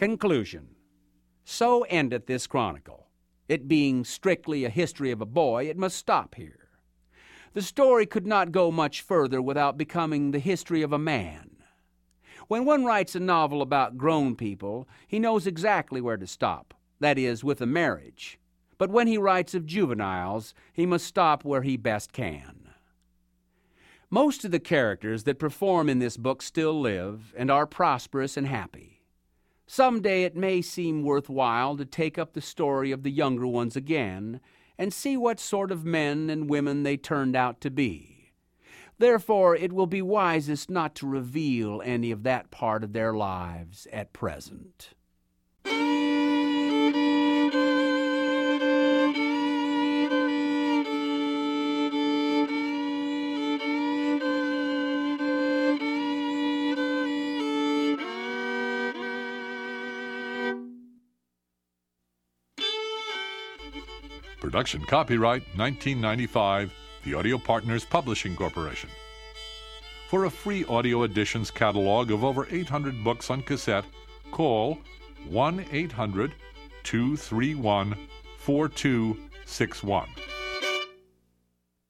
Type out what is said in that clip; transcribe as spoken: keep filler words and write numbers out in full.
Conclusion. So endeth this chronicle. It being strictly a history of a boy, it must stop here. The story could not go much further without becoming the history of a man. When one writes a novel about grown people, he knows exactly where to stop, that is, with a marriage. But when he writes of juveniles, he must stop where he best can. Most of the characters that perform in this book still live and are prosperous and happy. Some day it may seem worthwhile to take up the story of the younger ones again and see what sort of men and women they turned out to be. Therefore, it will be wisest not to reveal any of that part of their lives at present. Production copyright nineteen ninety-five, the Audio Partners Publishing Corporation. For a free audio editions catalog of over eight hundred books on cassette, call one eight hundred two three one four two six one.